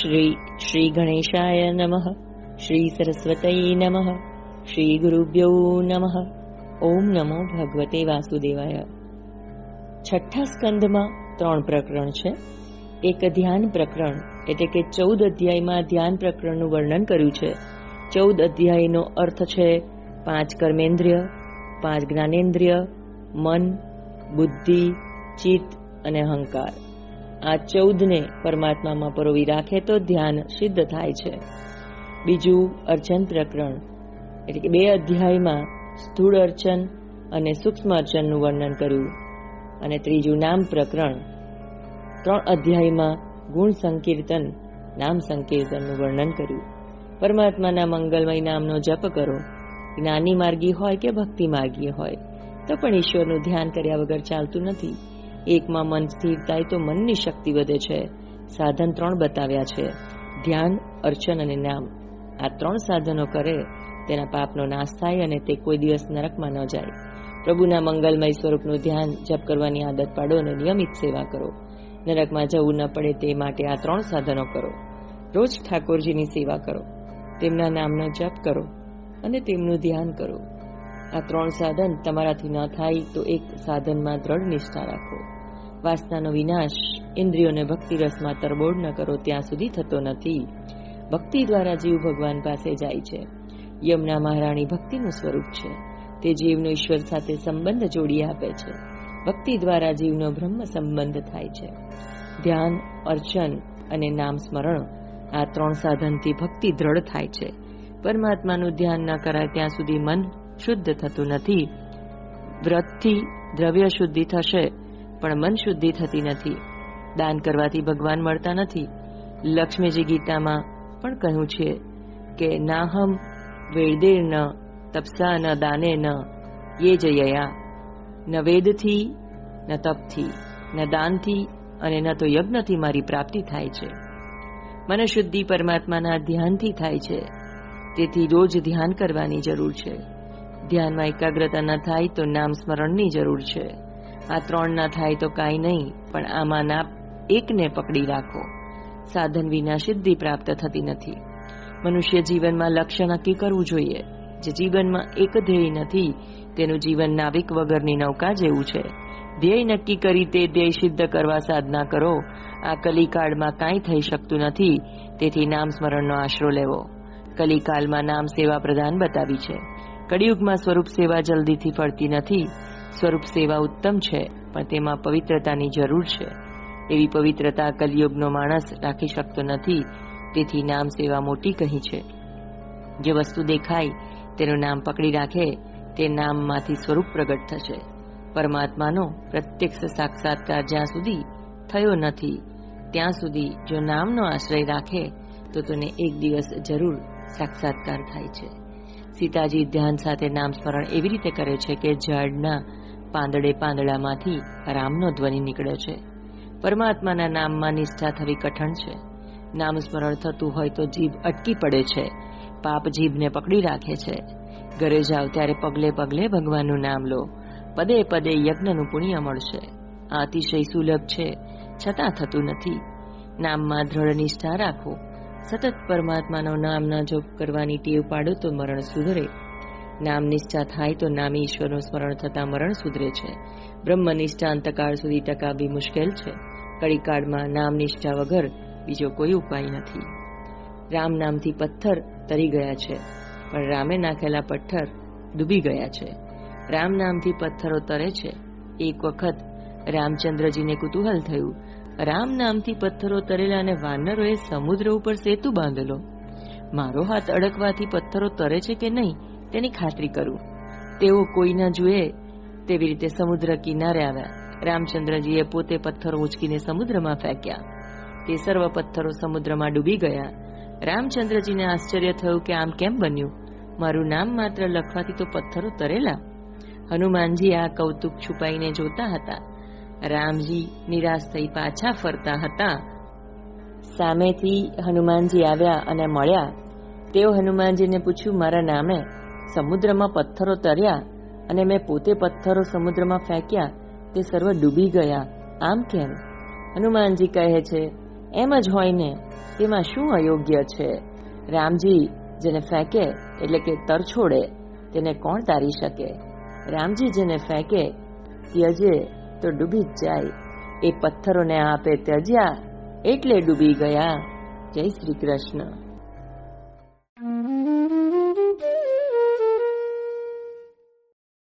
શ્રી ગણેશાય નમઃ. શ્રી સરસ્વતય નમઃ. શ્રી ગુરુભ્યો નમઃ. ઓમ નમો ભગવતે વાસુદેવાય. છઠ્ઠા સ્કંદમાં 3 પ્રકરણ છે. એક ધ્યાન પ્રકરણ એટલે કે 14 અધ્યાયમાં ધ્યાન પ્રકરણનું વર્ણન કર્યું છે. 14 અધ્યાયનો અર્થ છે 5 કર્મેન્દ્રિય, 5 જ્ઞાનેન્દ્રિય, મન, બુદ્ધિ, ચિત્ત અને અહંકાર. આ 14ને પરમાત્મામાં પરોવી રાખે તો ધ્યાન સિદ્ધ થાય છે. બીજું અર્ચન પ્રકરણ એટલે કે 2 અધ્યાયમાં સ્થૂળ અર્ચન અને સૂક્ષ્મ અર્ચનનું વર્ણન કર્યું. અને ત્રીજું નામ પ્રકરણ 3 અધ્યાયમાં ગુણ સંકીર્તન, નામ સંકીર્તનનું વર્ણન કર્યું. પરમાત્માના મંગલમય નામનો જપ કરો. જ્ઞાની માર્ગી હોય કે ભક્તિ માર્ગી હોય તો પણ ઈશ્વરનું ધ્યાન કર્યા વગર ચાલતું નથી. એકમાં મન સ્થિર થાય તો મનની શક્તિ વધે છે. સાધન 3 બતાવ્યા છે: ધ્યાન, અર્ચન અને નામ. આ 3 સાધનો કરે તેના પાપનો નાશ થાય અને તે કોઈ દિવસ નરકમાં ન જાય. પ્રભુના મંગલમય સ્વરૂપનું ધ્યાન, જપ કરવાની આદત પાડો અને નિયમિત સેવા કરો. નરકમાં જવું ન પડે તે માટે આ 3 સાધનો કરો. રોજ ઠાકોરજીની સેવા કરો, તેમના નામનો જપ કરો અને તેમનું ધ્યાન કરો. આ 3 સાધન તમારાથી ન થાય તો એક સાધનમાં દ્રઢ નિષ્ઠા રાખો. વાસનાનો વિનાશ ઇન્દ્રિયોને ભક્તિ રસમાં તરબોળ ન કરો ત્યાં સુધી થતો નથી. ભક્તિ દ્વારા જીવ ભગવાન પાસે જાય છે. યમુના મહારાણી ભક્તિનું સ્વરૂપ છે. તે જીવનો ઈશ્વર સાથે સંબંધ જોડી આપે છે. ભક્તિ દ્વારા જીવનો બ્રહ્મ સંબંધ થાય છે. ધ્યાન, અર્ચન અને નામ સ્મરણ, આ 3 સાધનથી ભક્તિ દ્રઢ થાય છે. પરમાત્માનું ધ્યાન ન કરાય ત્યાં સુધી મન શુદ્ધ થતું નથી. વ્રતથી દ્રવ્ય શુદ્ધિ થશે પણ મન શુદ્ધિ થતી નથી. દાન કરવાથી ભગવાન મળતા નથી. લક્ષ્મીજી ગીતામાં પણ કહ્યું છે કે નાહમ વેદેર ન તપસા ન દાને ન યે જયા. ન વેદથી, ન તપથી, ન દાનથી અને ન તો યજ્ઞથી મારી પ્રાપ્તિ થાય છે. મન શુદ્ધિ પરમાત્માના ધ્યાનથી થાય છે. તેથી રોજ ધ્યાન કરવાની જરૂર છે. ધ્યાનમાં એકાગ્રતા ન થાય તો નામ સ્મરણની જરૂર છે. આ 3 ના થાય તો કાંઈ નહીં, પણ આમાંના એકને પકડી રાખો. સાધન વિના સિદ્ધિ પ્રાપ્ત થતી નથી. મનુષ્ય જીવનમાં લક્ષ્ય નક્કી કરવું જોઈએ. જે જીવનમાં એક ધ્યેય નથી તેનું જીવન નાવિક વગરની નૌકા જેવું છે. ધ્યેય નક્કી કરી તે ધ્યેય સિદ્ધ કરવા સાધના કરો. આ કલિકાળમાં કાંઈ થઈ શકતું નથી. તેથી નામ સ્મરણનો આશરો લેવો. કલિકાલમાં નામ સેવા પ્રધાન બતાવી છે. કળિયુગમાં સ્વરૂપ સેવા જલ્દીથી ફળતી નથી. સ્વરૂપ સેવા ઉત્તમ છે પણ તેમાં પવિત્રતાની જરૂર છે. એવી પવિત્રતા કલિયુગનો માણસ રાખી શકતો નથી. તેથી નામ સેવા મોટી કહી છે. જે વસ્તુ દેખાય તેનું નામ પકડી રાખે તે નામમાંથી સ્વરૂપ પ્રગટ થશે. પરમાત્માનો પ્રત્યક્ષ સાક્ષાત્કાર જ્યાં સુધી થયો નથી ત્યાં સુધી જો નામનો આશ્રય રાખે તો તેને એક દિવસ જરૂર સાક્ષાત્કાર થાય છે. સીતાજી ધ્યાન સાથે નામ સ્મરણ એવી રીતે કરે છે કે ઝાડના પાંદડામાંથી રામનો ધ્વનિ નીકળે છે. પરમાત્માના નામમાં નિષ્ઠા થવી કઠણ છે. નામ સ્મરણ થતું હોય તો જીભ અટકી પડે છે. પાપ જીભને પકડી રાખે છે. ઘરે જાઓ ત્યારે પગલે પગલે ભગવાનનું નામ લો. પદે પદે યજ્ઞનું પુણ્ય મળશે. આ અતિશય સુલભ છે છતાં થતું નથી. નામમાં દ્રઢ નિષ્ઠા રાખો. સતત પરમાત્માનો નામના જોપ કરવાની ટેવ પાડો તો મરણ સુધરે. નામ નિષ્ઠા થાય તો નામી ઈશ્વરનું સ્મરણ થતાં મરણ સુધરે છે. બ્રહ્મ નિષ્ઠા અંતકાળ સુધી ટકાવવી મુશ્કેલ છે. કળીકાળમાં નામ નિષ્ઠા વગર બીજો કોઈ ઉપાય નથી. રામ નામથી પથ્થર તરી ગયા છે પણ રામે નાખેલા પથ્થર ડૂબી ગયા છે. રામ નામથી પથ્થરો તરે છે. એક વખત રામચંદ્રજીને કુતૂહલ થયું. રામ નામથી પથ્થરો તરેલા અને વાનરોએ સમુદ્ર ઉપર સેતુ બાંધેલો. મારો હાથ અડકવાથી પથ્થરો તરે છે કે નહીં તેની ખાતરી કરું. તેઓ કોઈ ન જુએ તેવી રીતે સમુદ્ર કિનારે આવ્યા. રામચંદ્રજીએ પોતે પથ્થરો ઉંચકીને સમુદ્રમાં ફેંક્યા. તે સર્વ પથ્થરો સમુદ્રમાં ડૂબી ગયા. રામચંદ્રજીને આશ્ચર્ય થયું કે આમ કેમ બન્યું? મારું નામ માત્ર લખવાથી તો પથ્થરો તરેલા. હનુમાનજી આ કૌતુક છુપાઈને જોતા હતા. રામજી નિરાશ થઈ પાછા ફરતા હતા. સામેથી હનુમાનજી આવ્યા અને મળ્યા. તેઓ હનુમાનજીને પૂછ્યું, મારા નામે સમુદ્રમાં પથ્થરો તર્યા અને મેં પોતે પથ્થરો સમુદ્રમાં ફેંક્યા, તે સર્વ ડૂબી ગયા, આમ કેમ? હનુમાનજી કહે છે, એમ જ હોય ને. તેમાં શું અયોગ્ય છે? રામજી જેને ફેંકે એટલે કે તરછોડે તેને કોણ તારી શકે? રામજી જેને ફેંકે ત્યજે તો ડૂબી જ જાય. એ પથ્થરોને આપે ત્યજ્યા એટલે ડૂબી ગયા. જય શ્રી કૃષ્ણ.